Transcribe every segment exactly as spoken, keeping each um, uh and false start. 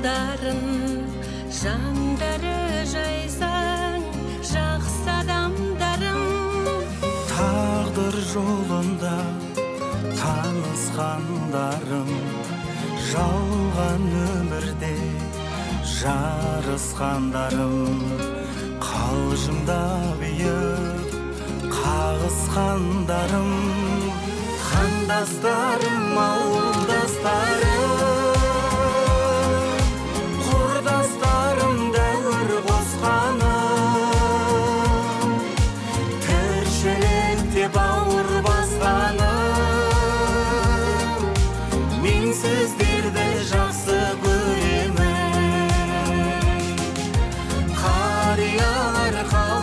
ауылдарын, жандары жайсаң, жақсы адамдарым. Тағдыр жолында танысқандарым, жалған өмірде жарысқандарым, қалжыңда биік қағысқандарым, қандастарым, ауылдастарым, құрдастарым, дәуір қосқаным, тіршілікте бауыр басқаным, мен сіздерді жақсы көремін. Қариялар,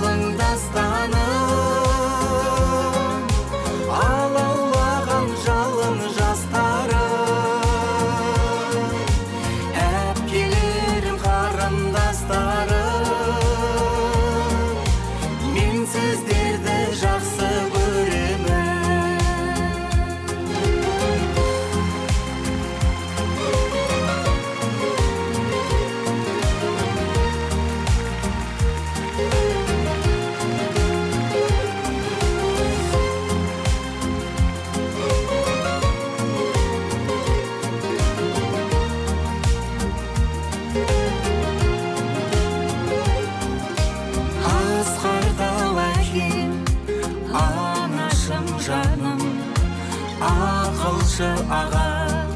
қалыңдастаным, алаулаған жалын жастарым, әпкелерім, қарындастарым, мен сіздерді жақсы көремін. Асқарда әкем, анашым жаным, ақылшы аға,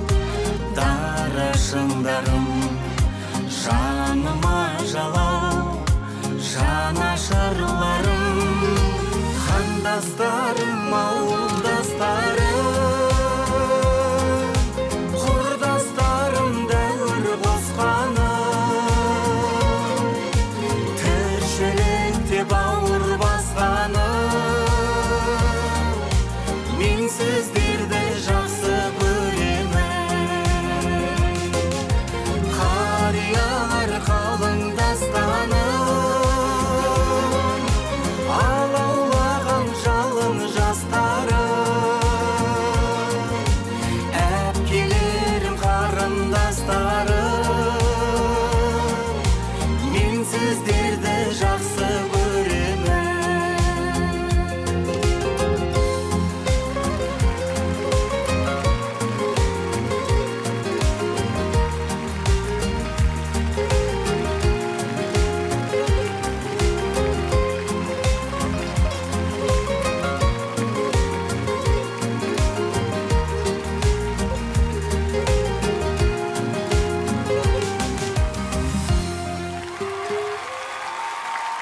дарашыңдарым, жаныма жалау, жанашырларым, қандастарым, ауыл